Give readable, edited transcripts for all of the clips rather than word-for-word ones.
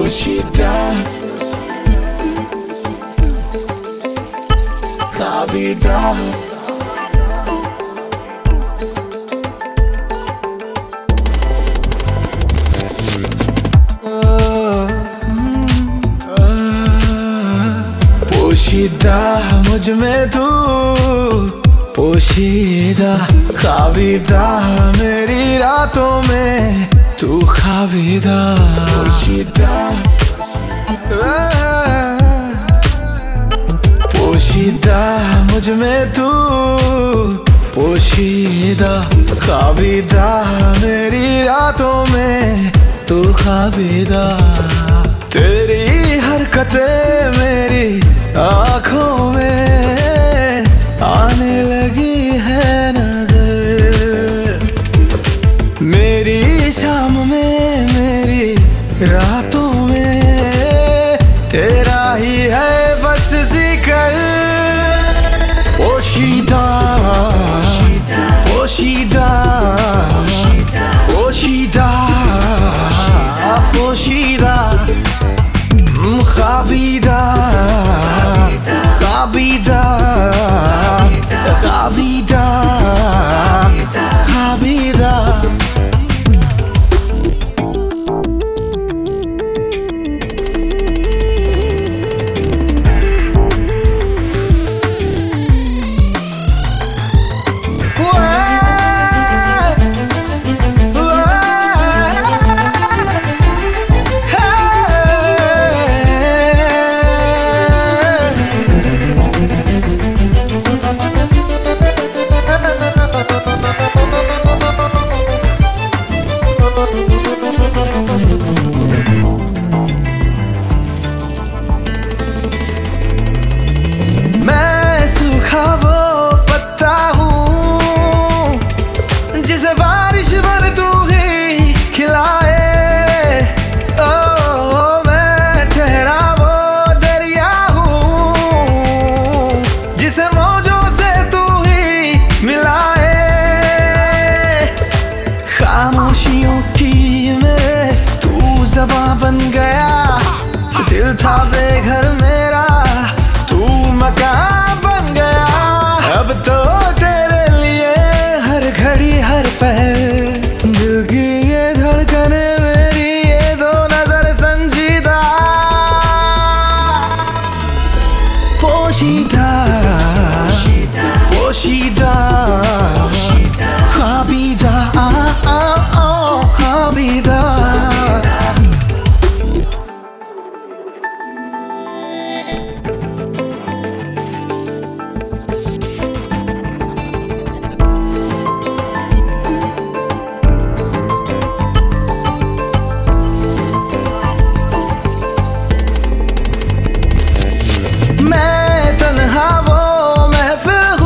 पोशीदा खाबीदा पोशीदा मुझ में तू, पोशीदा खाबीदा मेरी रातों में तू खाबीदा। पोशीदा पोशीदा मुझ में तू, पोशीदा खाबीदा मेरी रातों में तू खाबीदा। तेरी हरकतें मेरी आँखों में आने लगी है नजर। मेरी शाम में मेरी रातों में तेरा ही है बस जिक्र। पोशीदा पोशीदा पोशीदा पोशीदा खाबीदा खाबीदा खाबीदा खाबीदा। खामोशियों की में तू ज़बां बन गया। दिल था बेघर मेरा तू मकान बन गया। अब तो तेरे लिए हर घड़ी हर पहर दिल की ये धड़कने मेरी ये दो नजर संजीदा। पोशीदा पोशीदा खाबीदा खाबीदा। मैं तन्हा वो महफिल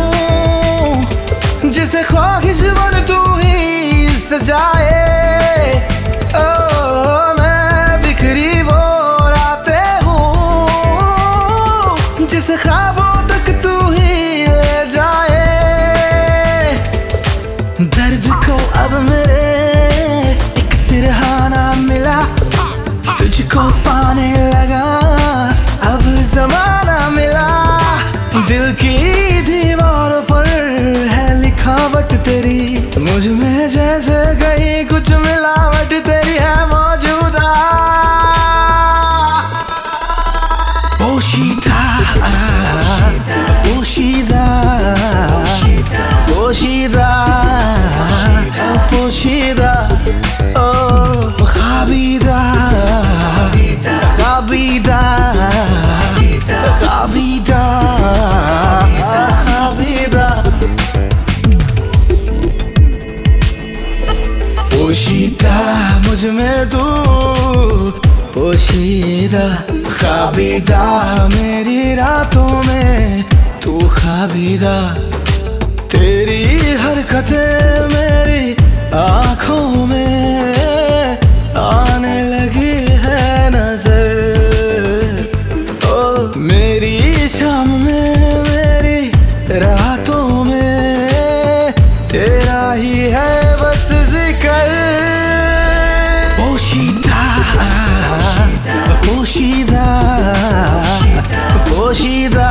हूँ जिसे ख्वाहिश बन तू ही सजाए। मैं बिखरी वो रातें हूँ जिसे ख्वाबों तक तू ही ले जाए। दर्द को अब मेरे एक सिरहाना मिला, तुझको पाने लगा अब जमाना मिला। दिल की दीवारों पर है लिखावट तेरी, मुझ में जैसे कहीं कुछ मिलावट तेरी है मौजूदा। पोशीदा पोशीदा पोशीदा पोशीदा ओ खाबीदा खाबीदा खाबीदा खाबीदा। पोशीदा मुझ में तू, पोशीदा खाबीदा मेरी रातों में तू खाबीदा। तेरी हरकतें मेरी आँखों में आने लगी है नजर। ओ मेरी शाम में मेरी रातों में तेरा ही है बस जिक्र। पोशीदा पोशीदा